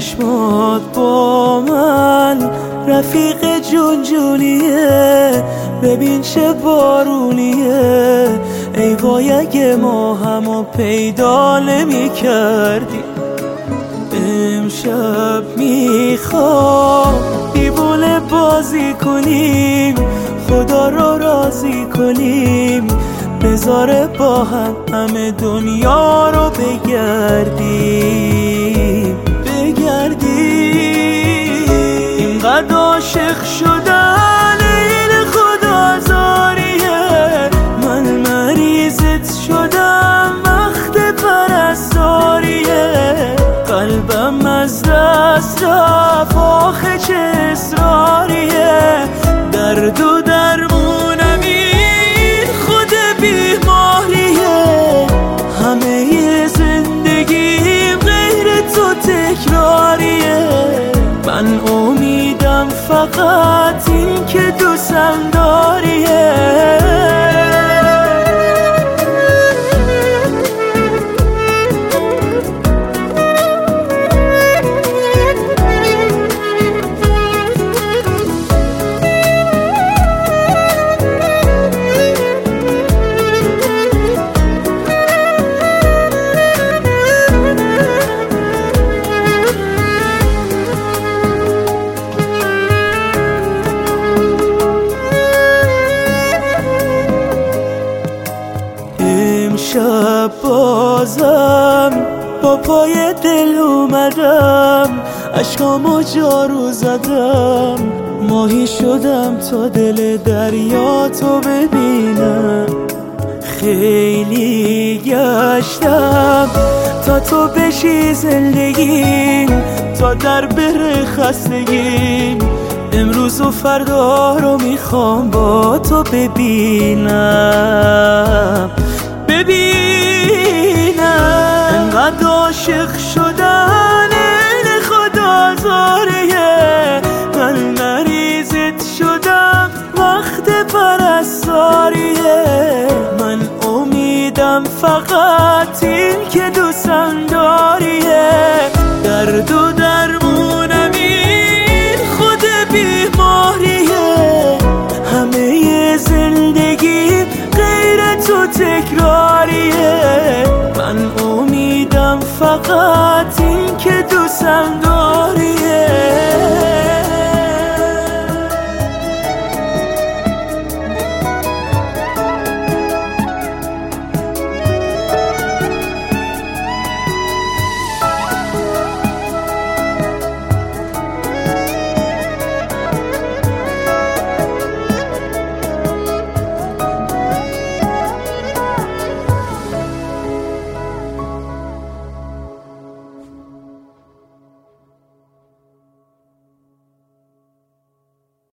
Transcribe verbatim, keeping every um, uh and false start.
چشمات با من رفیق جون جونیه، ببین چه بارونیه. ای وای اگه ما همو پیدا نمی کردیم. امشب میخوام دیوونه بازی کنیم، خدا رو راضی کنیم، بذاره با هم همه دنیا رو بگردیم بگردیم. اینقدر عاشق شدن این خدا زاریه، من مریضت شدم وقت پرستاریه. قلبم از دست رفت آخه چه اصراریه، درد و درمونم این خود بیماریه. همه زندگیم غیر تو تکراریه، من امیدم فقط این که دوستم داریه. امشب بازم با پای دل اومدم، اشکامو جارو زدم، ماهی شدم تا دل دریا تو ببینم. خیلی گشتم تا تو بشی زندگیم، تا در بره خستگیم. امروز و فردا رو میخوام با تو ببینم ببینم. انقدر عاشق شدن این خدا زاریه، من مریضت شدم وقت پرستاریه. من امیدم فقط این که دوستم داریه، درد و درمونم این خود بیماریه. همه زندگی غیر تو تکراریه، من امیدم فقط این که دوستم داری.